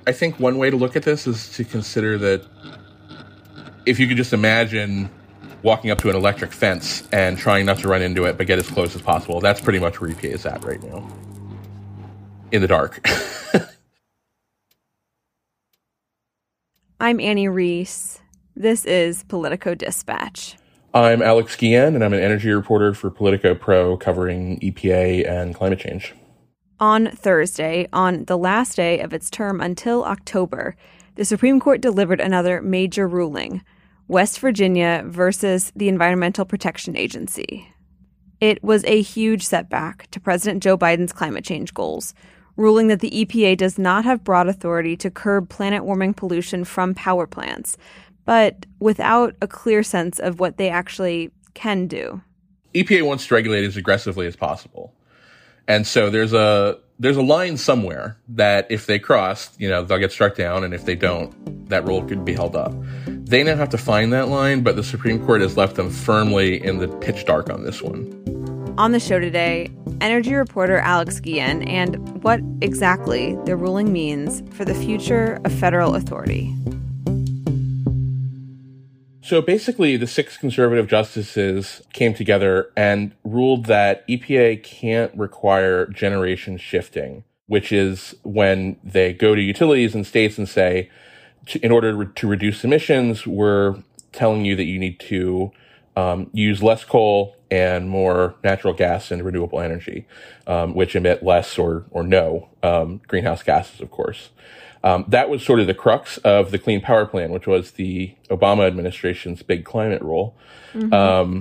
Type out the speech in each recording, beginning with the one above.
I think one way to look at this is to consider that if you could just imagine walking up to an electric fence and trying not to run into it, but get as close as possible, that's pretty much where EPA is at right now. In the dark. I'm Annie Reese. This is Politico Dispatch. I'm Alex Guillen, and I'm an energy reporter for Politico Pro covering EPA and climate change. On Thursday, on the last day of its term until October, the Supreme Court delivered another major ruling, West Virginia versus the Environmental Protection Agency. It was a huge setback to President Joe Biden's climate change goals, ruling that the EPA does not have broad authority to curb planet-warming pollution from power plants, but without a clear sense of what they actually can do. EPA wants to regulate as aggressively as possible. And so there's a line somewhere that if they cross, they'll get struck down, and if they don't, that rule could be held up. They now have to find that line, but the Supreme Court has left them firmly in the pitch dark on this one. On the show today, energy reporter Alex Guillen and what exactly the ruling means for the future of federal authority. So basically, the 6 conservative justices came together and ruled that EPA can't require generation shifting, which is when they go to utilities and states and say, in order to reduce emissions, we're telling you that you need to use less coal and more natural gas and renewable energy, which emit less or no greenhouse gases, of course. That was sort of the crux of the Clean Power Plan, which was the Obama administration's big climate rule. Mm-hmm.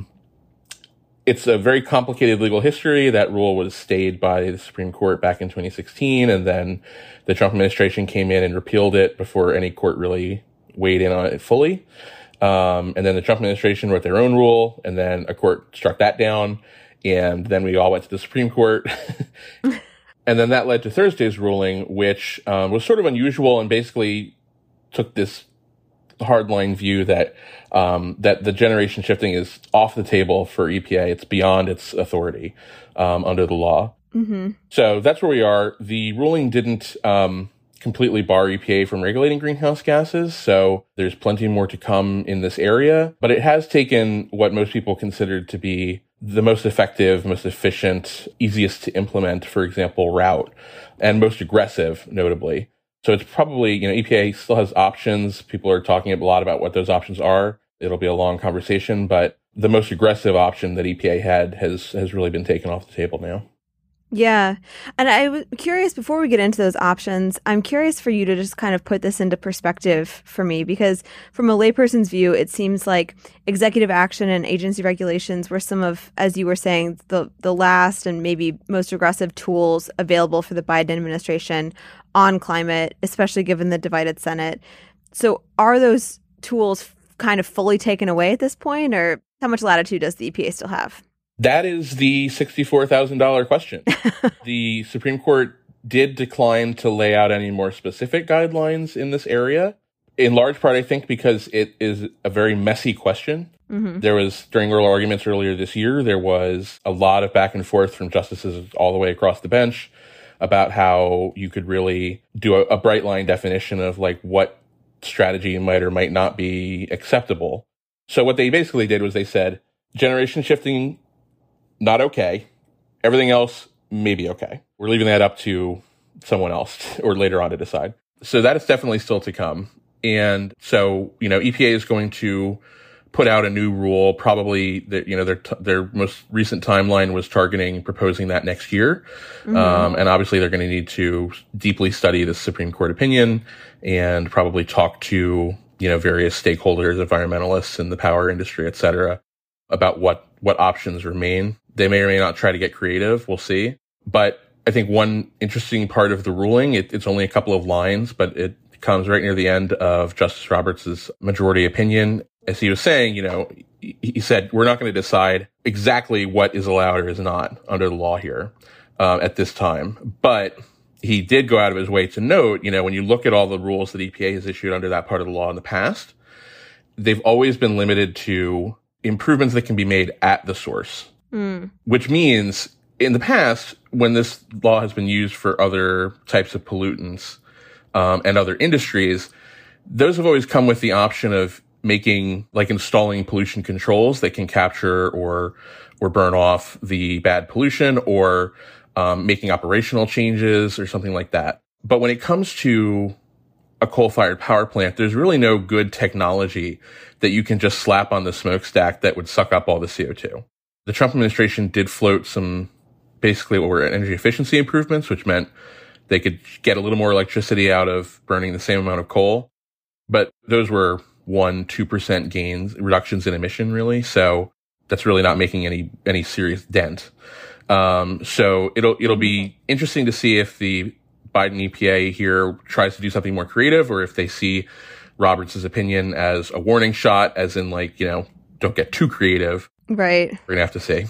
It's a very complicated legal history. That rule was stayed by the Supreme Court back in 2016, and then the Trump administration came in and repealed it before any court really weighed in on it fully. And then the Trump administration wrote their own rule, and then a court struck that down, and then we all went to the Supreme Court. And then that led to Thursday's ruling, which was sort of unusual and basically took this hardline view that that the generation shifting is off the table for EPA. It's beyond its authority under the law. Mm-hmm. So that's where we are. The ruling didn't completely bar EPA from regulating greenhouse gases, so there's plenty more to come in this area. But it has taken what most people considered to be the most effective, most efficient, easiest to implement, for example, route, and most aggressive, notably. So it's probably, EPA still has options. People are talking a lot about what those options are. It'll be a long conversation, but the most aggressive option that EPA had has really been taken off the table now. Yeah. And I was curious, before we get into those options, I'm curious for you to just kind of put this into perspective for me, because from a layperson's view, it seems like executive action and agency regulations were some of, as you were saying, the last and maybe most aggressive tools available for the Biden administration on climate, especially given the divided Senate. So are those tools kind of fully taken away at this point, or how much latitude does the EPA still have? That is the $64,000 question. The Supreme Court did decline to lay out any more specific guidelines in this area, in large part, I think, because it is a very messy question. Mm-hmm. There was, during oral arguments earlier this year, there was a lot of back and forth from justices all the way across the bench about how you could really do a bright line definition of like what strategy might or might not be acceptable. So what they basically did was they said, generation shifting, not okay. Everything else, maybe okay. We're leaving that up to someone else or later on to decide. So that is definitely still to come. And so, EPA is going to put out a new rule. Probably their most recent timeline was targeting proposing that next year. Mm-hmm. And obviously they're going to need to deeply study the Supreme Court opinion and probably talk to, various stakeholders, environmentalists in the power industry, et cetera, about what options remain. They may or may not try to get creative. We'll see. But I think one interesting part of the ruling, it's only a couple of lines, but it comes right near the end of Justice Roberts' majority opinion. As he was saying, he said, we're not going to decide exactly what is allowed or is not under the law here at this time. But he did go out of his way to note, when you look at all the rules that EPA has issued under that part of the law in the past, they've always been limited to improvements that can be made at the source. Which means in the past, when this law has been used for other types of pollutants, and other industries, those have always come with the option of installing pollution controls that can capture or burn off the bad pollution, or making operational changes or something like that. But when it comes to a coal-fired power plant, there's really no good technology that you can just slap on the smokestack that would suck up all the CO2. The Trump administration did float some basically what were energy efficiency improvements, which meant they could get a little more electricity out of burning the same amount of coal. But those were 1-2% gains, reductions in emission, really. So that's really not making any serious dent. So it'll be interesting to see if the Biden EPA here tries to do something more creative, or if they see Roberts' opinion as a warning shot, as in don't get too creative. Right. We're going to have to see.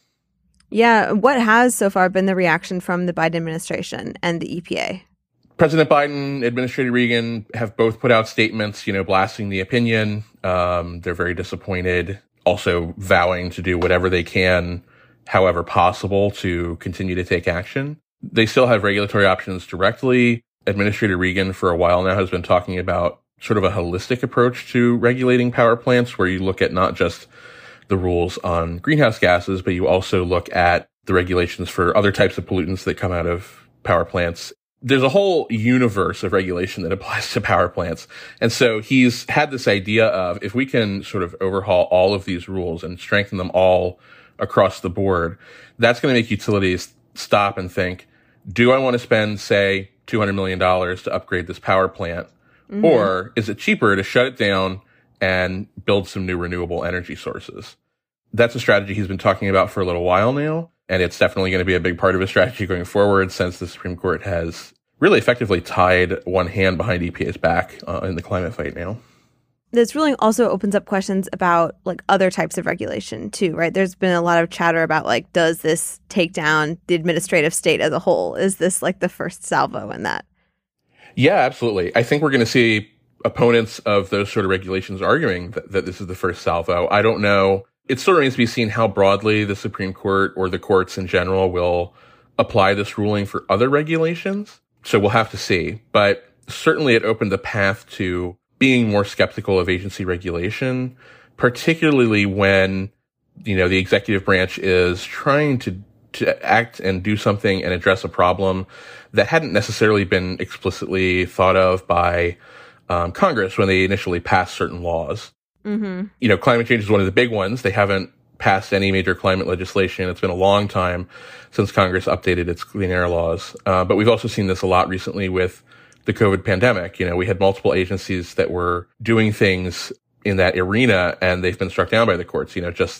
Yeah. What has so far been the reaction from the Biden administration and the EPA? President Biden, Administrator Regan have both put out statements, blasting the opinion. They're very disappointed, also vowing to do whatever they can, however possible, to continue to take action. They still have regulatory options directly. Administrator Regan, for a while now, has been talking about sort of a holistic approach to regulating power plants, where you look at not just the rules on greenhouse gases, but you also look at the regulations for other types of pollutants that come out of power plants. There's a whole universe of regulation that applies to power plants. And so he's had this idea of, if we can sort of overhaul all of these rules and strengthen them all across the board, that's going to make utilities stop and think, do I want to spend, say, $200 million to upgrade this power plant? Mm-hmm. Or is it cheaper to shut it down and build some new renewable energy sources? That's a strategy he's been talking about for a little while now. And it's definitely going to be a big part of his strategy going forward, since the Supreme Court has really effectively tied one hand behind EPA's back in the climate fight now. This ruling also opens up questions about other types of regulation too, right? There's been a lot of chatter about does this take down the administrative state as a whole? Is this the first salvo in that? Yeah, absolutely. I think we're going to see opponents of those sort of regulations arguing that this is the first salvo. I don't know. It still remains to be seen how broadly the Supreme Court or the courts in general will apply this ruling for other regulations. So we'll have to see. But certainly it opened the path to being more skeptical of agency regulation, particularly when, the executive branch is trying to act and do something and address a problem that hadn't necessarily been explicitly thought of by Congress when they initially passed certain laws. Mm-hmm. Climate change is one of the big ones. They haven't passed any major climate legislation. It's been a long time since Congress updated its clean air laws. But we've also seen this a lot recently with the COVID pandemic. We had multiple agencies that were doing things in that arena, and they've been struck down by the courts.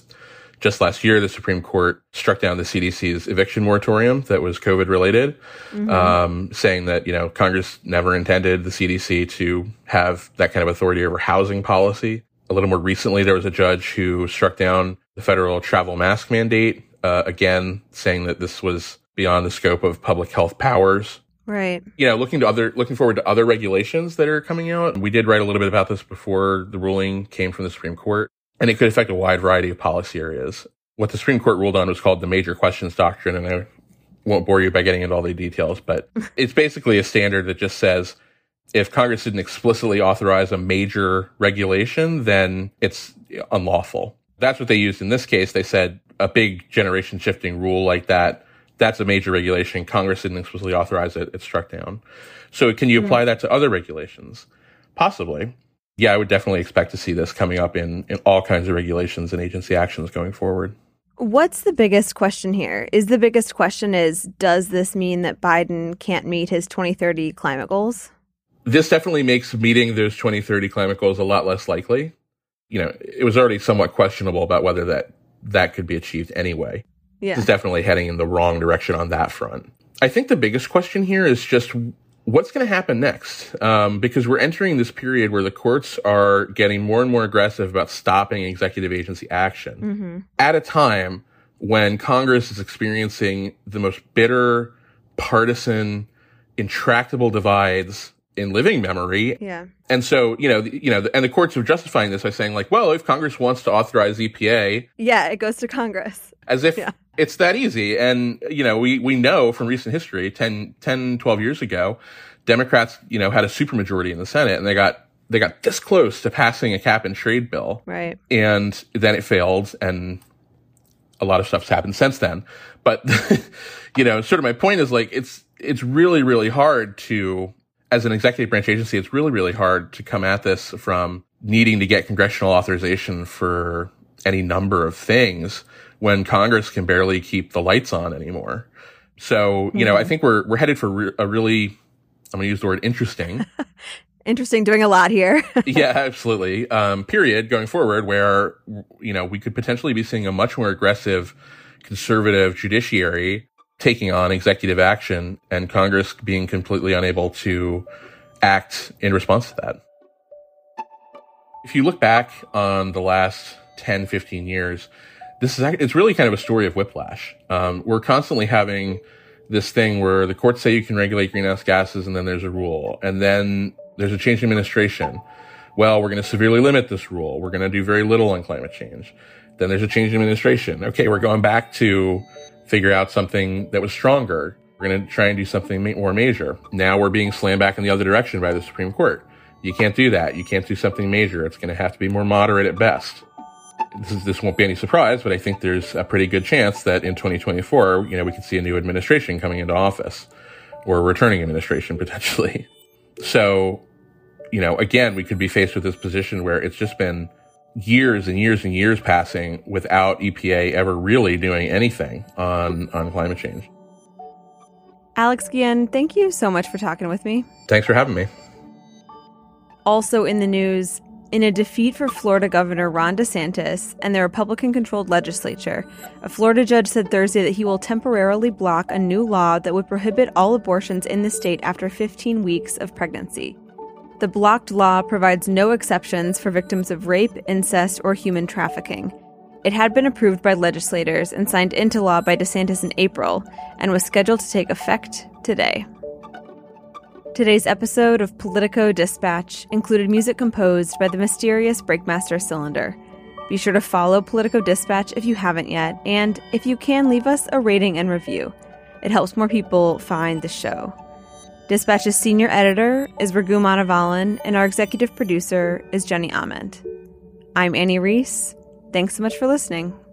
Just last year, the Supreme Court struck down the CDC's eviction moratorium that was COVID related, saying that, Congress never intended the CDC to have that kind of authority over housing policy. A little more recently, there was a judge who struck down the federal travel mask mandate, again, saying that this was beyond the scope of public health powers. Right. Looking forward to other regulations that are coming out. We did write a little bit about this before the ruling came from the Supreme Court, and it could affect a wide variety of policy areas. What the Supreme Court ruled on was called the Major Questions Doctrine, and I won't bore you by getting into all the details, but it's basically a standard that just says if Congress didn't explicitly authorize a major regulation, then it's unlawful. That's what they used in this case. They said a big generation shifting rule like that, that's a major regulation. Congress didn't explicitly authorize it. It's struck down. So can you apply that to other regulations? Possibly. Yeah, I would definitely expect to see this coming up in all kinds of regulations and agency actions going forward. What's the biggest question here? The biggest question is, does this mean that Biden can't meet his 2030 climate goals? This definitely makes meeting those 2030 climate goals a lot less likely. It was already somewhat questionable about whether that could be achieved anyway. Yeah. It's definitely heading in the wrong direction on that front. I think the biggest question here is just what's going to happen next? Because we're entering this period where the courts are getting more and more aggressive about stopping executive agency action at a time when Congress is experiencing the most bitter, partisan, intractable divides in living memory. Yeah. And so, and the courts are justifying this by saying well, if Congress wants to authorize EPA. Yeah, it goes to Congress. As if It's that easy. And, we know from recent history, 10, 12 years ago, Democrats, had a supermajority in the Senate, and they got this close to passing a cap and trade bill. Right. And then it failed, and a lot of stuff's happened since then. But, sort of my point is, like, it's really, really hard to, as an executive branch agency, it's really, really hard to come at this from needing to get congressional authorization for any number of things when Congress can barely keep the lights on anymore. So, I think we're headed for a really, I'm going to use the word interesting. Interesting, doing a lot here. Yeah, absolutely. Period going forward, where, we could potentially be seeing a much more aggressive conservative judiciary taking on executive action, and Congress being completely unable to act in response to that. If you look back on the last 10, 15 years, it's really kind of a story of whiplash. We're constantly having this thing where the courts say you can regulate greenhouse gases, and then there's a rule, and then there's a change in administration. Well, we're going to severely limit this rule. We're going to do very little on climate change. Then there's a change in administration. Okay, we're going back to figure out something that was stronger. We're going to try and do something more major. Now we're being slammed back in the other direction by the Supreme Court. You can't do that. You can't do something major. It's going to have to be more moderate at best. This won't be any surprise, but I think there's a pretty good chance that in 2024, we could see a new administration coming into office, or a returning administration potentially. So, again, we could be faced with this position where it's just been years and years and years passing without EPA ever really doing anything on climate change. Alex Guillen, thank you so much for talking with me. Thanks for having me. Also in the news, in a defeat for Florida Governor Ron DeSantis and the Republican-controlled legislature, a Florida judge said Thursday that he will temporarily block a new law that would prohibit all abortions in the state after 15 weeks of pregnancy. The blocked law provides no exceptions for victims of rape, incest, or human trafficking. It had been approved by legislators and signed into law by DeSantis in April, and was scheduled to take effect today. Today's episode of Politico Dispatch included music composed by the mysterious Breakmaster Cylinder. Be sure to follow Politico Dispatch if you haven't yet, and if you can, leave us a rating and review. It helps more people find the show. Dispatch's senior editor is Raghu Manavalan, and our executive producer is Jenny Ament. I'm Annie Reese. Thanks so much for listening.